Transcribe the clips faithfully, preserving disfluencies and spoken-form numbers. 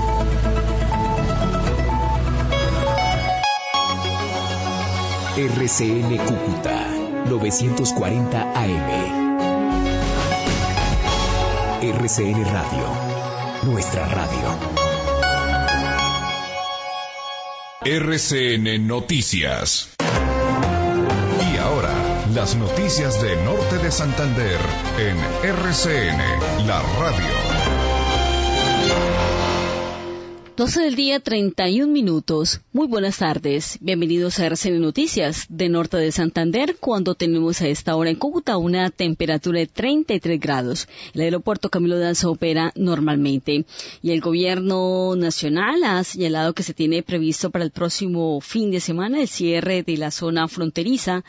R C N Cúcuta novecientos cuarenta A M. R C N Radio, nuestra radio. R C N Noticias. Y ahora, las noticias de Norte de Santander en R C N, la radio. doce del día, treinta y un minutos. Muy buenas tardes. Bienvenidos a R C N Noticias de Norte de Santander, cuando tenemos a esta hora en Cúcuta una temperatura de treinta y tres grados. El aeropuerto Camilo Daza opera normalmente. Y el gobierno nacional ha señalado que se tiene previsto para el próximo fin de semana el cierre de la zona fronteriza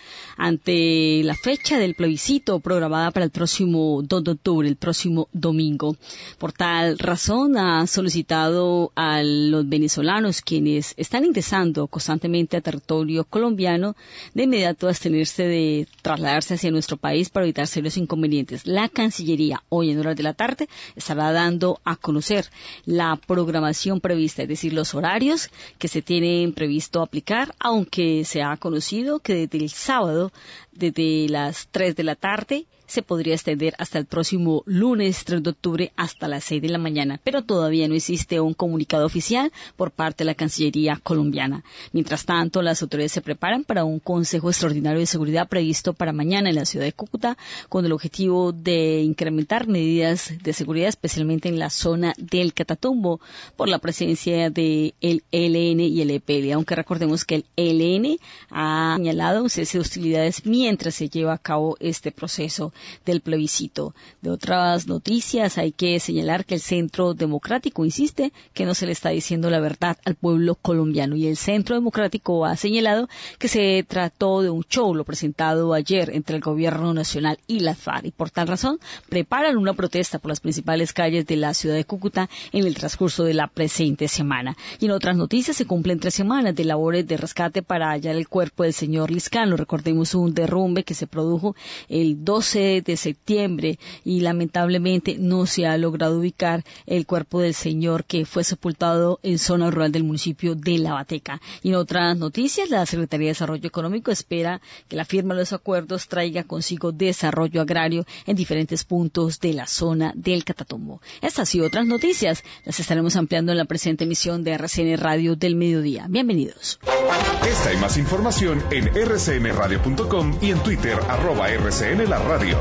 ante la fecha del plebiscito programada para el próximo dos de octubre, el próximo domingo. Por tal razón ha solicitado a los venezolanos quienes están ingresando constantemente a territorio colombiano de inmediato abstenerse de trasladarse hacia nuestro país para evitar serios inconvenientes. La Cancillería hoy en horas de la tarde estará dando a conocer la programación prevista, es decir, los horarios que se tienen previsto aplicar, aunque se ha conocido que desde el sábado, desde las tres de la tarde, se podría extender hasta el próximo lunes tres de octubre hasta las seis de la mañana, pero todavía no existe un comunicado oficial por parte de la Cancillería colombiana. Mientras tanto, las autoridades se preparan para un Consejo Extraordinario de Seguridad previsto para mañana en la ciudad de Cúcuta, con el objetivo de incrementar medidas de seguridad, especialmente en la zona del Catatumbo, por la presencia del E L N y el E P L, aunque recordemos que el E L N ha señalado un cese de hostilidades mientras se lleva a cabo este proceso del plebiscito. De otras noticias, hay que señalar que el Centro Democrático insiste que no se le está diciendo la verdad al pueblo colombiano, y el Centro Democrático ha señalado que se trató de un show lo presentado ayer entre el gobierno nacional y las FARC, y por tal razón preparan una protesta por las principales calles de la ciudad de Cúcuta en el transcurso de la presente semana. Y en otras noticias, se cumplen tres semanas de labores de rescate para hallar el cuerpo del señor Liscano. Recordemos un derrumbe que se produjo el doce de septiembre y lamentablemente no se ha logrado ubicar el cuerpo del señor, que fue sepultado en zona rural del municipio de La Bateca. Y en otras noticias, la Secretaría de Desarrollo Económico espera que la firma de los acuerdos traiga consigo desarrollo agrario en diferentes puntos de la zona del Catatumbo. Estas y otras noticias las estaremos ampliando en la presente emisión de R C N Radio del Mediodía. Bienvenidos. Esta y más información en r c n radio punto com y en Twitter, arroba R C N la radio.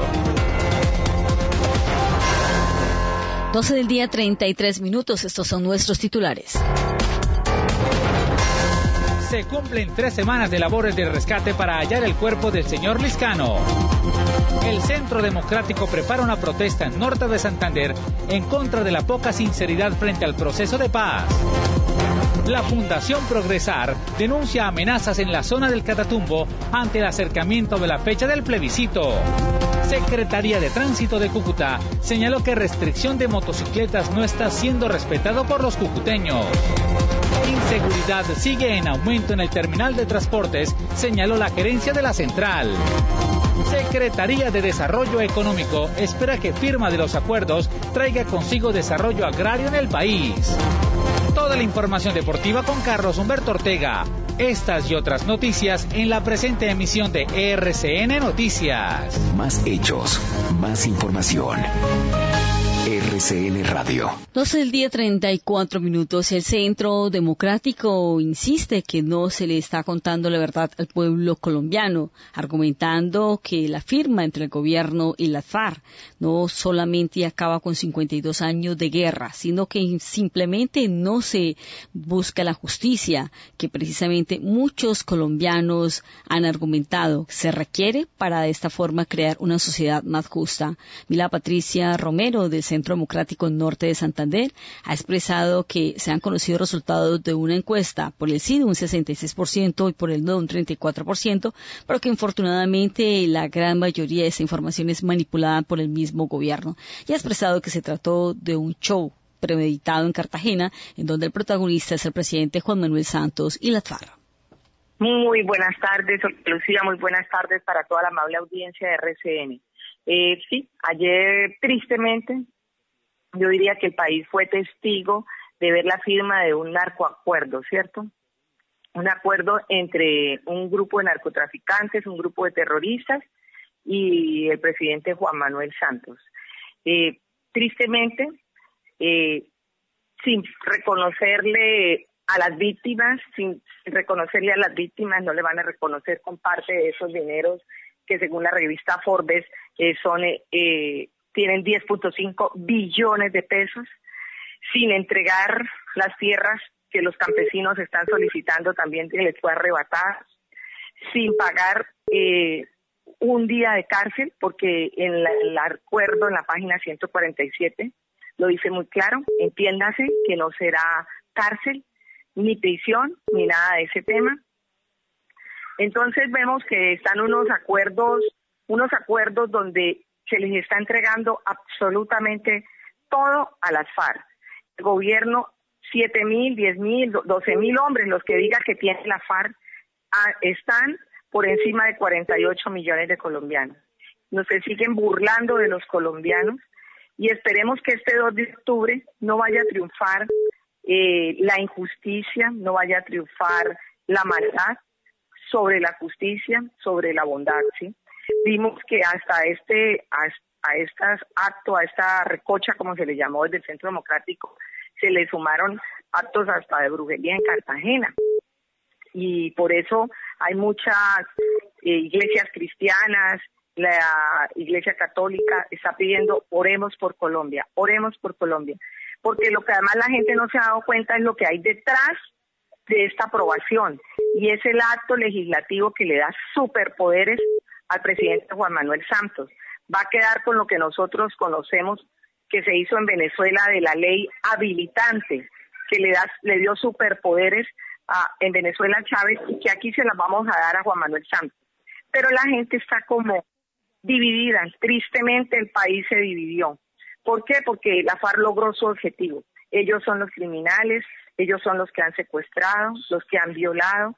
doce del día, treinta y tres minutos. Estos son nuestros titulares. Se cumplen tres semanas de labores de rescate para hallar el cuerpo del señor Liscano. El Centro Democrático prepara una protesta en Norte de Santander en contra de la poca sinceridad frente al proceso de paz. La Fundación Progresar denuncia amenazas en la zona del Catatumbo ante el acercamiento de la fecha del plebiscito. Secretaría de Tránsito de Cúcuta señaló que restricción de motocicletas no está siendo respetado por los cucuteños. Inseguridad sigue en aumento en el terminal de transportes, señaló la gerencia de la central. Secretaría de Desarrollo Económico espera que firma de los acuerdos traiga consigo desarrollo agrario en el país. Toda la información deportiva con Carlos Humberto Ortega. Estas y otras noticias en la presente emisión de R C N Noticias. Más hechos, más información. R C N Radio. doce del día, treinta y cuatro minutos. El Centro Democrático insiste que no se le está contando la verdad al pueblo colombiano, argumentando que la firma entre el gobierno y las FARC no solamente acaba con cincuenta y dos años de guerra, sino que simplemente no se busca la justicia que precisamente muchos colombianos han argumentado se requiere para de esta forma crear una sociedad más justa. Mila Patricia Romero, del Centro Democrático Norte de Santander, ha expresado que se han conocido resultados de una encuesta por el sí de un sesenta y seis por ciento y por el no de un treinta y cuatro por ciento, pero que infortunadamente la gran mayoría de esa información es manipulada por el mismo gobierno. Y ha expresado que se trató de un show premeditado en Cartagena, en donde el protagonista es el presidente Juan Manuel Santos y las FARC. Muy buenas tardes, Lucía, muy buenas tardes para toda la amable audiencia de R C N. Eh, sí, ayer tristemente yo diría que el país fue testigo de ver la firma de un narcoacuerdo, ¿cierto? Un acuerdo entre un grupo de narcotraficantes, un grupo de terroristas y el presidente Juan Manuel Santos. Eh, tristemente, eh, sin reconocerle a las víctimas, sin reconocerle a las víctimas, no le van a reconocer con parte de esos dineros que según la revista Forbes eh, son eh, tienen diez punto cinco billones de pesos, sin entregar las tierras que los campesinos están solicitando también que les fue arrebatar, sin pagar eh, un día de cárcel, porque en la, el acuerdo en la página ciento cuarenta y siete lo dice muy claro, entiéndase que no será cárcel, ni prisión, ni nada de ese tema. Entonces vemos que están unos acuerdos, unos acuerdos donde se les está entregando absolutamente todo a las FARC. El gobierno, siete mil, diez mil, doce mil hombres, los que diga que tiene la FARC, ah, están por encima de cuarenta y ocho millones de colombianos. Nos se siguen burlando de los colombianos y esperemos que este dos de octubre no vaya a triunfar eh, la injusticia, no vaya a triunfar la maldad sobre la justicia, sobre la bondad, ¿sí? Vimos que hasta este a, a estas acto, a esta recocha, como se le llamó desde el Centro Democrático, se le sumaron actos hasta de brujería en Cartagena. Y por eso hay muchas eh, iglesias cristianas, la Iglesia Católica está pidiendo oremos por Colombia, oremos por Colombia. Porque lo que además la gente no se ha dado cuenta es lo que hay detrás de esta aprobación. Y es el acto legislativo que le da superpoderes al presidente Juan Manuel Santos. Va a quedar con lo que nosotros conocemos que se hizo en Venezuela de la ley habilitante, que le da, le dio superpoderes a, en Venezuela a Chávez y que aquí se las vamos a dar a Juan Manuel Santos. Pero la gente está como dividida, tristemente el país se dividió. ¿Por qué? Porque la FARC logró su objetivo. Ellos son los criminales, ellos son los que han secuestrado, los que han violado,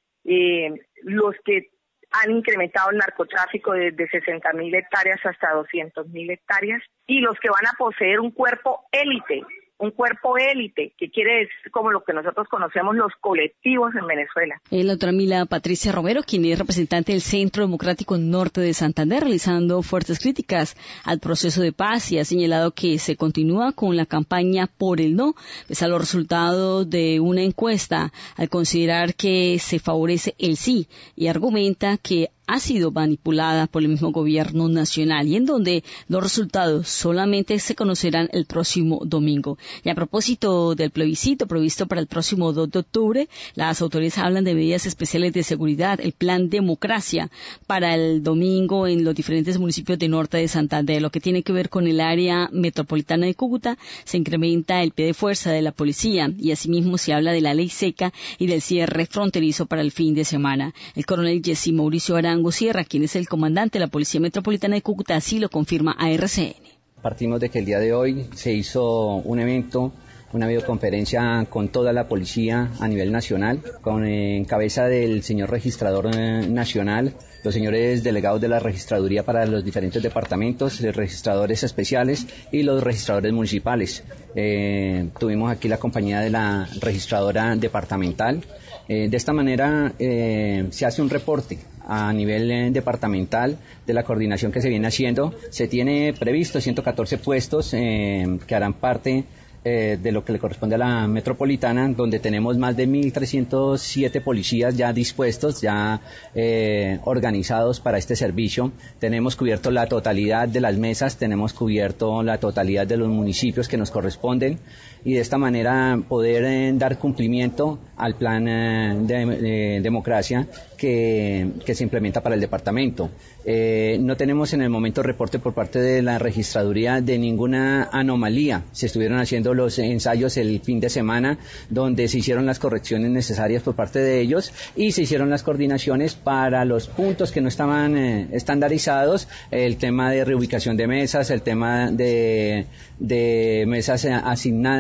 eh, los que han incrementado el narcotráfico desde sesenta mil hectáreas hasta doscientas mil hectáreas y los que van a poseer un cuerpo élite, un cuerpo élite, que quiere decir como lo que nosotros conocemos los colectivos en Venezuela. La doctora Mila Patricia Romero, quien es representante del Centro Democrático Norte de Santander, realizando fuertes críticas al proceso de paz y ha señalado que se continúa con la campaña por el no, pese a los resultados de una encuesta, al considerar que se favorece el sí y argumenta que ha sido manipulada por el mismo gobierno nacional y en donde los resultados solamente se conocerán el próximo domingo. Y a propósito del plebiscito previsto para el próximo dos de octubre, las autoridades hablan de medidas especiales de seguridad, el plan Democracia para el domingo en los diferentes municipios de norte de Santander. Lo que tiene que ver con el área metropolitana de Cúcuta, se incrementa el pie de fuerza de la policía y asimismo se habla de la ley seca y del cierre fronterizo para el fin de semana. El coronel Jesse Mauricio Arango Sierra, quien es el comandante de la Policía Metropolitana de Cúcuta, así lo confirma a R C N. Partimos de que el día de hoy se hizo un evento, una videoconferencia con toda la policía a nivel nacional, con eh, en cabeza del señor registrador eh, nacional, los señores delegados de la registraduría para los diferentes departamentos, los registradores especiales y los registradores municipales. Eh, tuvimos aquí la compañía de la registradora departamental. Eh, de esta manera eh, se hace un reporte a nivel eh, departamental de la coordinación que se viene haciendo. Se tiene previsto ciento catorce puestos eh, que harán parte eh, de lo que le corresponde a la metropolitana, donde tenemos más de mil trescientos siete policías ya dispuestos, ya eh, organizados para este servicio. Tenemos cubierto la totalidad de las mesas, tenemos cubierto la totalidad de los municipios que nos corresponden y de esta manera poder eh, dar cumplimiento al plan eh, de, de democracia que, que se implementa para el departamento. Eh, no tenemos en el momento reporte por parte de la registraduría de ninguna anomalía. Se estuvieron haciendo los ensayos el fin de semana donde se hicieron las correcciones necesarias por parte de ellos y se hicieron las coordinaciones para los puntos que no estaban eh, estandarizados, el tema de reubicación de mesas, el tema de, de mesas asignadas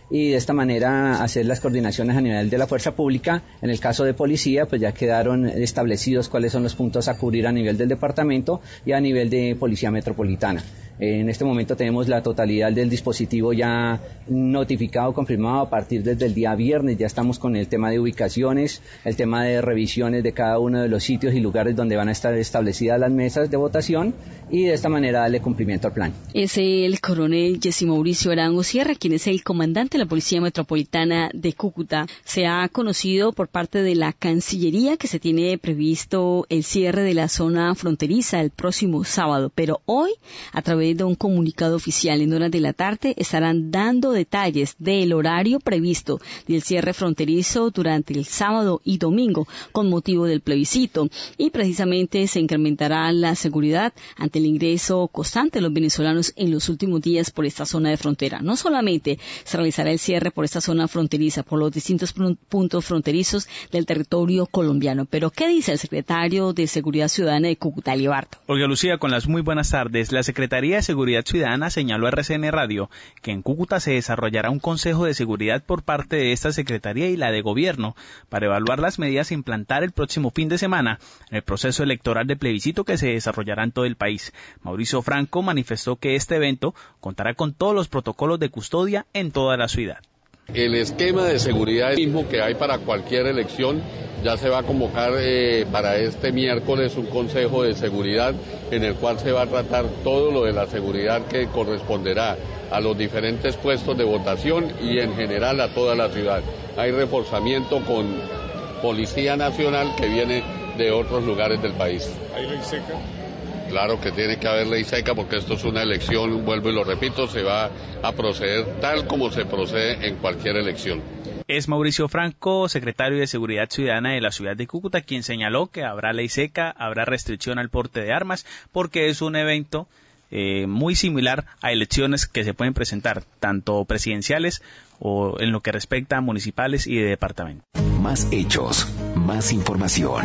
y de esta manera hacer las coordinaciones a nivel de la fuerza pública. En el caso de policía, pues ya quedaron establecidos cuáles son los puntos a cubrir a nivel del departamento y a nivel de policía metropolitana. En este momento tenemos la totalidad del dispositivo ya notificado, confirmado a partir desde el día viernes. Ya estamos con el tema de ubicaciones, el tema de revisiones de cada uno de los sitios y lugares donde van a estar establecidas las mesas de votación y de esta manera darle cumplimiento al plan. Es el coronel Jesse Mauricio Arango Sierra, quien es el comandante de la Policía Metropolitana de Cúcuta. Se ha conocido por parte de la Cancillería que se tiene previsto el cierre de la zona fronteriza el próximo sábado, pero hoy, a través de un comunicado oficial en horas de la tarde, estarán dando detalles del horario previsto del cierre fronterizo durante el sábado y domingo con motivo del plebiscito, y precisamente se incrementará la seguridad ante el ingreso constante de los venezolanos en los últimos días por esta zona de frontera. No solamente se realizará el cierre por esta zona fronteriza, por los distintos puntos fronterizos del territorio colombiano, pero ¿qué dice el secretario de Seguridad Ciudadana de Cúcuta, Libardo? Olga Lucía, con las muy buenas tardes. La Secretaría de Seguridad Ciudadana señaló a R C N Radio que en Cúcuta se desarrollará un consejo de seguridad por parte de esta Secretaría y la de Gobierno para evaluar las medidas a implantar el próximo fin de semana en el proceso electoral de plebiscito que se desarrollará en todo el país. Mauricio Franco manifestó que este evento contará con todos los protocolos de custodia en toda la ciudad. El esquema de seguridad mismo que hay para cualquier elección, ya se va a convocar eh, para este miércoles un consejo de seguridad en el cual se va a tratar todo lo de la seguridad que corresponderá a los diferentes puestos de votación y en general a toda la ciudad. Hay reforzamiento con Policía Nacional que viene de otros lugares del país. ¿Hay ley seca? Claro que tiene que haber ley seca porque esto es una elección, vuelvo y lo repito, se va a proceder tal como se procede en cualquier elección. Es Mauricio Franco, secretario de Seguridad Ciudadana de la ciudad de Cúcuta, quien señaló que habrá ley seca, habrá restricción al porte de armas, porque es un evento eh, muy similar a elecciones que se pueden presentar, tanto presidenciales o en lo que respecta a municipales y de departamento. Más hechos, más información.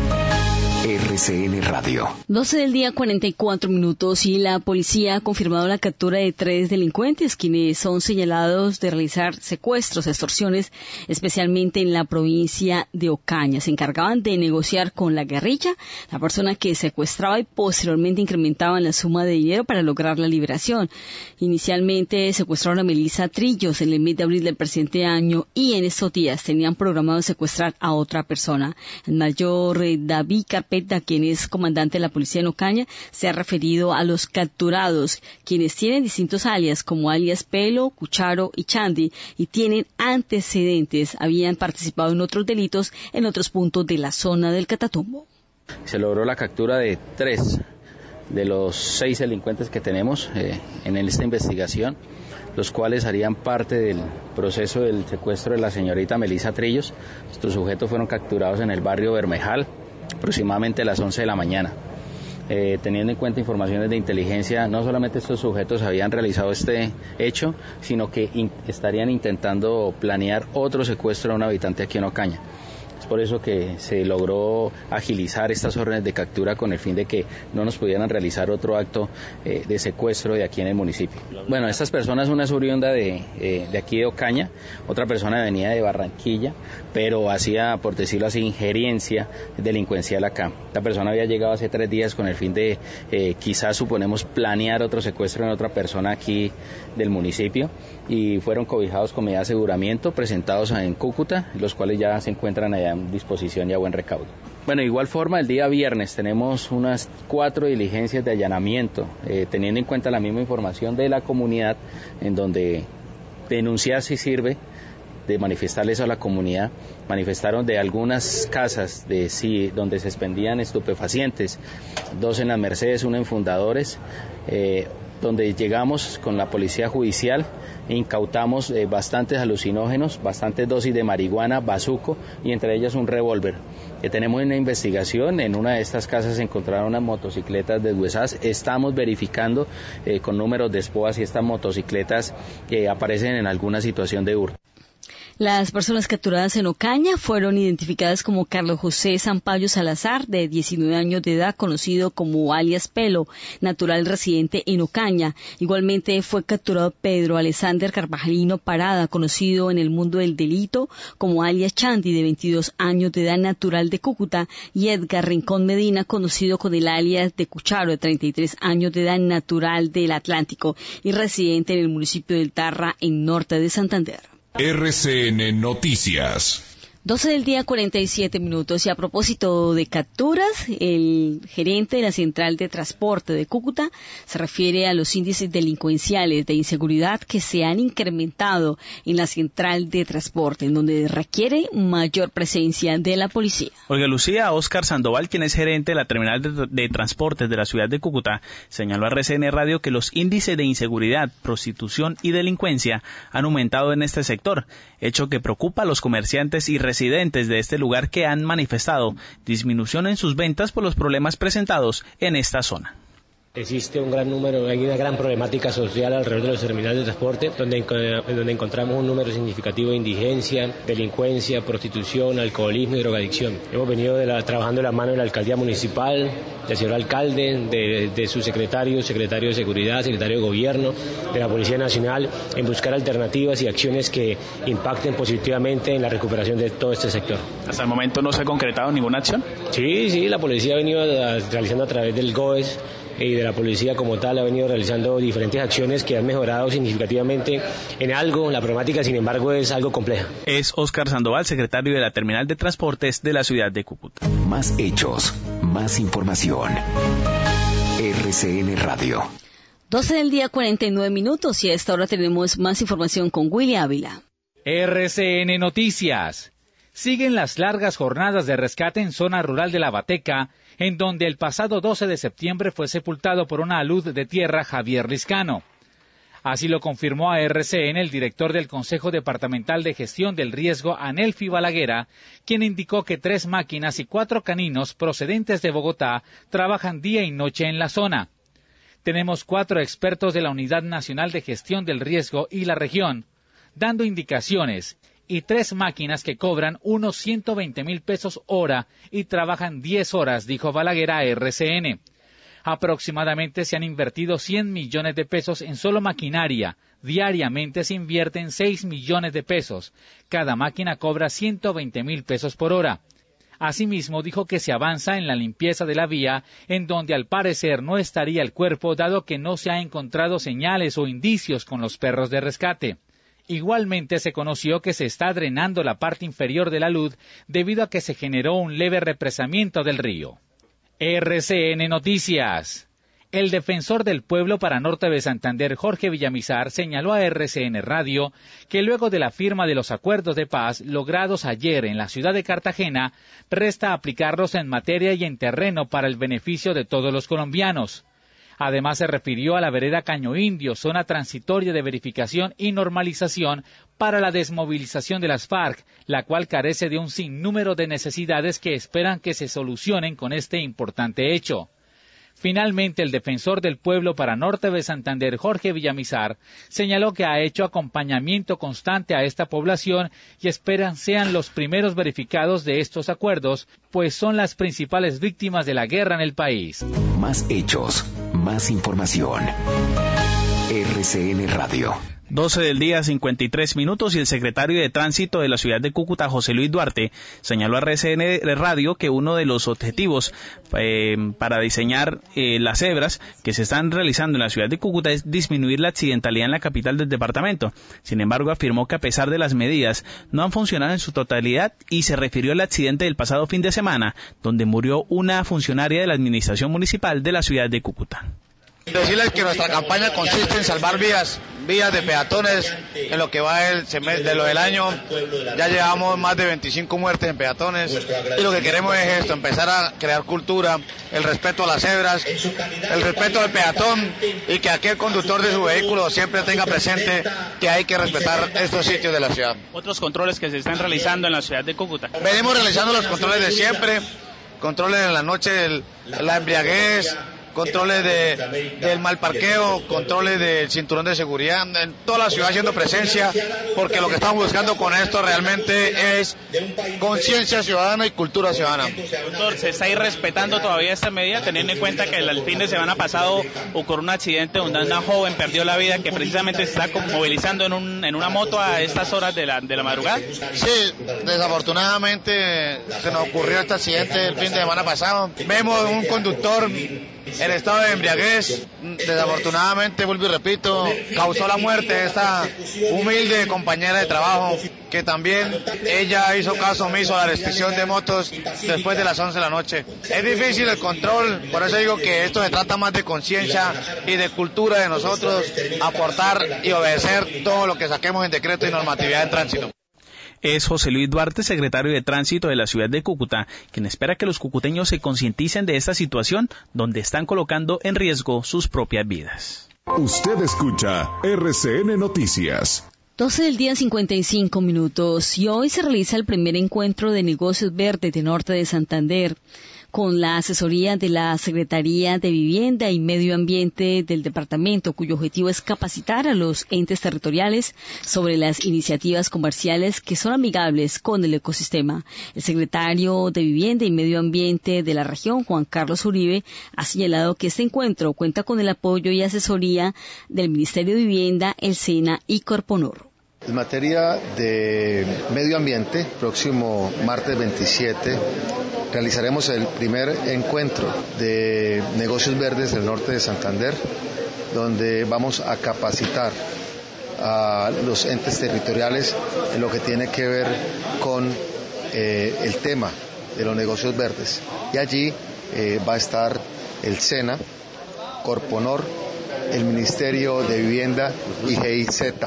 R C N Radio. doce del día, cuarenta y cuatro minutos, y la policía ha confirmado la captura de tres delincuentes quienes son señalados de realizar secuestros, extorsiones, especialmente en la provincia de Ocaña. Se encargaban de negociar con la guerrilla, la persona que secuestraba, y posteriormente incrementaban la suma de dinero para lograr la liberación. Inicialmente secuestraron a Melissa Trillos en el mes de abril del presente año y en estos días tenían programado secuestrar a otra persona. El mayor eh, David Carpeta, quien es comandante de la policía en Ocaña, se ha referido a los capturados, quienes tienen distintos alias como alias Pelo, Cucharo y Chandy, y tienen antecedentes, habían participado en otros delitos en otros puntos de la zona del Catatumbo. Se logró la captura de tres de los seis delincuentes que tenemos eh, en esta investigación, los cuales harían parte del proceso del secuestro de la señorita Melissa Trillos. Estos sujetos fueron capturados en el barrio Bermejal, aproximadamente a las once de la mañana. Eh, teniendo en cuenta informaciones de inteligencia, no solamente estos sujetos habían realizado este hecho, sino que in- estarían intentando planear otro secuestro a un habitante aquí en Ocaña. Es por eso que se logró agilizar estas órdenes de captura con el fin de que no nos pudieran realizar otro acto eh, de secuestro de aquí en el municipio. Bueno, estas personas, una es oriunda de, eh, de aquí de Ocaña, otra persona venía de Barranquilla, pero hacía, por decirlo así, injerencia delincuencial acá. Esta persona había llegado hace tres días con el fin de, eh, quizás suponemos, planear otro secuestro en otra persona aquí del municipio, y fueron cobijados con medida de aseguramiento, presentados en Cúcuta, los cuales ya se encuentran allá en disposición y a buen recaudo. Bueno, de igual forma, el día viernes tenemos unas cuatro diligencias de allanamiento, eh, teniendo en cuenta la misma información de la comunidad, en donde denunciar si sirve de manifestarles a la comunidad. Manifestaron de algunas casas de sí, donde se expendían estupefacientes, dos en las Mercedes, una en Fundadores, eh, donde llegamos con la policía judicial e incautamos eh, bastantes alucinógenos, bastantes dosis de marihuana, bazuco, y entre ellas un revólver. Que tenemos una investigación, en una de estas casas se encontraron unas motocicletas deshuesadas. Estamos verificando eh, con números de S P O A si estas motocicletas eh, aparecen en alguna situación de hurto. Las personas capturadas en Ocaña fueron identificadas como Carlos José Sampaio Salazar, de diecinueve años de edad, conocido como alias Pelo, natural residente en Ocaña. Igualmente fue capturado Pedro Alexander Carvajalino Parada, conocido en el mundo del delito como alias Chandy, de veintidós años de edad, natural de Cúcuta, y Edgar Rincón Medina, conocido con el alias de Cucharo, de treinta y tres años de edad, natural del Atlántico y residente en el municipio del Tarra, en norte de Santander. R C N Noticias. doce del día, cuarenta y siete minutos. Y a propósito de capturas, el gerente de la Central de Transporte de Cúcuta se refiere a los índices delincuenciales de inseguridad que se han incrementado en la Central de Transporte, en donde requiere mayor presencia de la policía. Olga Lucía, Óscar Sandoval, quien es gerente de la Terminal de, de Transportes de la ciudad de Cúcuta, señaló a R C N Radio que los índices de inseguridad, prostitución y delincuencia han aumentado en este sector, hecho que preocupa a los comerciantes y residentes de este lugar, que han manifestado disminución en sus ventas por los problemas presentados en esta zona. Existe un gran número, hay una gran problemática social alrededor de los terminales de transporte, donde, donde encontramos un número significativo de indigencia, delincuencia, prostitución, alcoholismo y drogadicción. Hemos venido de la, trabajando de la mano de la alcaldía municipal, del señor alcalde, de, de su secretario, secretario de Seguridad, secretario de Gobierno, de la Policía Nacional, en buscar alternativas y acciones que impacten positivamente en la recuperación de todo este sector. ¿Hasta el momento no se ha concretado ninguna acción? Sí, sí, la policía ha venido a, realizando a través del G O E S y de la policía como tal ha venido realizando diferentes acciones que han mejorado significativamente en algo. La problemática, sin embargo, es algo compleja. Es Óscar Sandoval, secretario de la Terminal de Transportes de la ciudad de Cúcuta. Más hechos, más información. R C N Radio. doce del día, cuarenta y nueve minutos, y a esta hora tenemos más información con Willy Ávila. R C N Noticias. Siguen las largas jornadas de rescate en zona rural de La Bateca, en donde el pasado doce de septiembre fue sepultado por una alud de tierra Javier Liscano. Así lo confirmó a R C N el director del Consejo Departamental de Gestión del Riesgo, Anelfi Balaguera, quien indicó que tres máquinas y cuatro caninos procedentes de Bogotá trabajan día y noche en la zona. Tenemos cuatro expertos de la Unidad Nacional de Gestión del Riesgo y la región, dando indicaciones, y tres máquinas que cobran unos ciento veinte mil pesos hora y trabajan diez horas, dijo Balaguer a R C N. Aproximadamente se han invertido cien millones de pesos en solo maquinaria. Diariamente se invierten seis millones de pesos. Cada máquina cobra ciento veinte mil pesos por hora. Asimismo, dijo que se avanza en la limpieza de la vía, en donde al parecer no estaría el cuerpo, dado que no se ha encontrado señales o indicios con los perros de rescate. Igualmente se conoció que se está drenando la parte inferior de la alud debido a que se generó un leve represamiento del río. R C N Noticias. El defensor del pueblo para Norte de Santander, Jorge Villamizar, señaló a R C N Radio que luego de la firma de los acuerdos de paz logrados ayer en la ciudad de Cartagena, resta aplicarlos en materia y en terreno para el beneficio de todos los colombianos. Además, se refirió a la vereda Caño Indio, zona transitoria de verificación y normalización para la desmovilización de las FARC, la cual carece de un sinnúmero de necesidades que esperan que se solucionen con este importante hecho. Finalmente, el defensor del pueblo para Norte de Santander, Jorge Villamizar, señaló que ha hecho acompañamiento constante a esta población y esperan sean los primeros verificados de estos acuerdos, pues son las principales víctimas de la guerra en el país. Más hechos, más información. R C N Radio. doce del día, cincuenta y tres minutos, y el secretario de Tránsito de la ciudad de Cúcuta, José Luis Duarte, señaló a R C N Radio que uno de los objetivos eh, para diseñar eh, las cebras que se están realizando en la ciudad de Cúcuta es disminuir la accidentalidad en la capital del departamento. Sin embargo, afirmó que a pesar de las medidas, no han funcionado en su totalidad y se refirió al accidente del pasado fin de semana, donde murió una funcionaria de la administración municipal de la ciudad de Cúcuta. Decirles que nuestra campaña consiste en salvar vías, vías de peatones, en lo que va el, de lo del año, ya llevamos más de veinticinco muertes en peatones, y lo que queremos es esto, empezar a crear cultura, el respeto a las cebras, el respeto al peatón, y que aquel conductor de su vehículo siempre tenga presente que hay que respetar estos sitios de la ciudad. Otros controles que se están realizando en la ciudad de Cúcuta. Venimos realizando los controles de siempre, controles en la noche, el, la embriaguez, controles de, del mal parqueo, controles del cinturón de seguridad, en toda la ciudad haciendo presencia, porque lo que estamos buscando con esto realmente es conciencia ciudadana y cultura ciudadana. Doctor, ¿se está irrespetando todavía esta medida, teniendo en cuenta que el fin de semana pasado ocurrió un accidente donde una joven perdió la vida, que precisamente se está movilizando en, un, en una moto a estas horas de la, de la madrugada? Sí, desafortunadamente se nos ocurrió este accidente el fin de semana pasado. Vemos un conductor en estado de embriaguez, desafortunadamente, vuelvo y repito, causó la muerte de esta humilde compañera de trabajo, que también ella hizo caso omiso a la restricción de motos después de las once de la noche. Es difícil el control, por eso digo que esto se trata más de conciencia y de cultura de nosotros, aportar y obedecer todo lo que saquemos en decreto y normatividad de tránsito. Es José Luis Duarte, secretario de Tránsito de la ciudad de Cúcuta, quien espera que los cucuteños se concienticen de esta situación donde están colocando en riesgo sus propias vidas. Usted escucha R C N Noticias. doce del día, cincuenta y cinco minutos, y hoy se realiza el primer encuentro de negocios verdes de Norte de Santander, con la asesoría de la Secretaría de Vivienda y Medio Ambiente del departamento, cuyo objetivo es capacitar a los entes territoriales sobre las iniciativas comerciales que son amigables con el ecosistema. El secretario de Vivienda y Medio Ambiente de la región, Juan Carlos Uribe, ha señalado que este encuentro cuenta con el apoyo y asesoría del Ministerio de Vivienda, el SENA y Corponor. En materia de medio ambiente, próximo martes veintisiete, realizaremos el primer encuentro de negocios verdes del norte de Santander, donde vamos a capacitar a los entes territoriales en lo que tiene que ver con eh, el tema de los negocios verdes. Y allí eh, va a estar el SENA, Corponor, el Ministerio de Vivienda y G I Z,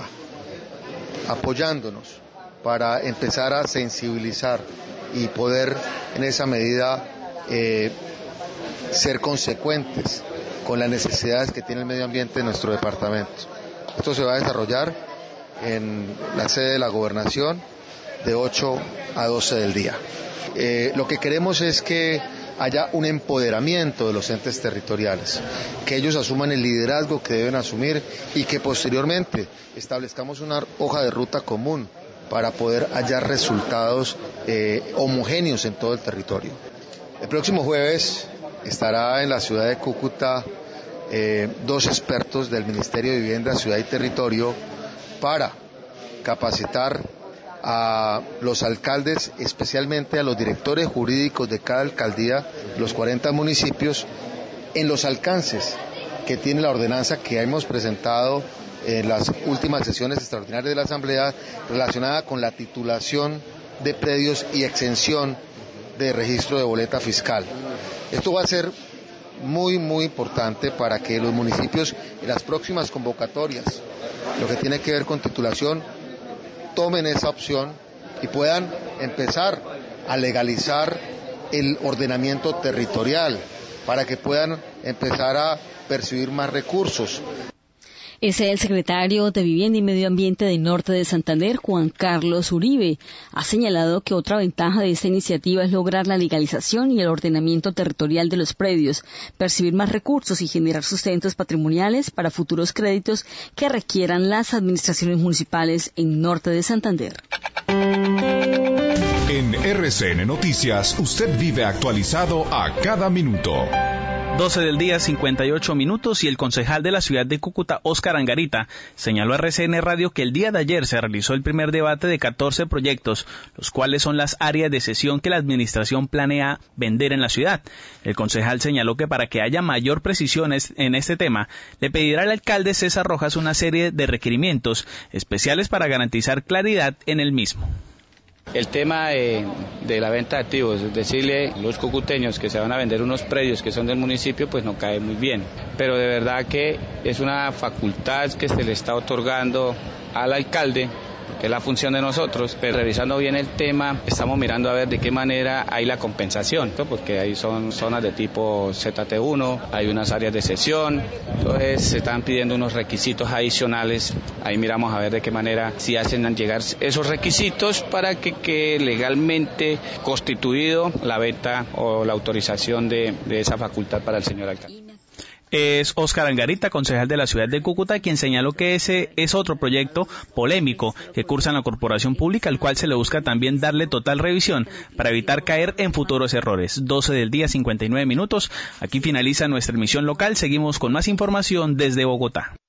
apoyándonos para empezar a sensibilizar y poder en esa medida eh, ser consecuentes con las necesidades que tiene el medio ambiente de nuestro departamento. Esto se va a desarrollar en la sede de la Gobernación de ocho a doce del día. Eh, lo que queremos es que haya un empoderamiento de los entes territoriales, que ellos asuman el liderazgo que deben asumir y que posteriormente establezcamos una hoja de ruta común para poder hallar resultados eh, homogéneos en todo el territorio. El próximo jueves estará en la ciudad de Cúcuta eh, dos expertos del Ministerio de Vivienda, Ciudad y Territorio para capacitar a los alcaldes, especialmente a los directores jurídicos de cada alcaldía, los cuarenta municipios, en los alcances que tiene la ordenanza que hemos presentado en las últimas sesiones extraordinarias de la Asamblea relacionada con la titulación de predios y exención de registro de boleta fiscal. Esto va a ser muy, muy importante para que los municipios en las próximas convocatorias, lo que tiene que ver con titulación, tomen esa opción y puedan empezar a legalizar el ordenamiento territorial para que puedan empezar a percibir más recursos. Ese es el secretario de Vivienda y Medio Ambiente del Norte de Santander, Juan Carlos Uribe. Ha señalado que otra ventaja de esta iniciativa es lograr la legalización y el ordenamiento territorial de los predios, percibir más recursos y generar sustentos patrimoniales para futuros créditos que requieran las administraciones municipales en Norte de Santander. En R C N Noticias, usted vive actualizado a cada minuto. doce del día, cincuenta y ocho minutos, y el concejal de la ciudad de Cúcuta, Óscar Angarita, señaló a R C N Radio que el día de ayer se realizó el primer debate de catorce proyectos, los cuales son las áreas de cesión que la administración planea vender en la ciudad. El concejal señaló que para que haya mayor precisión en este tema, le pedirá al alcalde César Rojas una serie de requerimientos especiales para garantizar claridad en el mismo. El tema de, de la venta de activos, decirle a los cucuteños que se van a vender unos predios que son del municipio, pues no cae muy bien. Pero de verdad que es una facultad que se le está otorgando al alcalde, que es la función de nosotros, pero revisando bien el tema, estamos mirando a ver de qué manera hay la compensación, ¿no? Porque ahí son zonas de tipo Z T uno, hay unas áreas de cesión, entonces se están pidiendo unos requisitos adicionales, ahí miramos a ver de qué manera si hacen llegar esos requisitos para que quede legalmente constituido la venta o la autorización de, de esa facultad para el señor alcalde. Es Óscar Angarita, concejal de la ciudad de Cúcuta, quien señaló que ese es otro proyecto polémico que cursa en la corporación pública, al cual se le busca también darle total revisión para evitar caer en futuros errores. doce del día, cincuenta y nueve minutos. Aquí finaliza nuestra emisión local. Seguimos con más información desde Bogotá.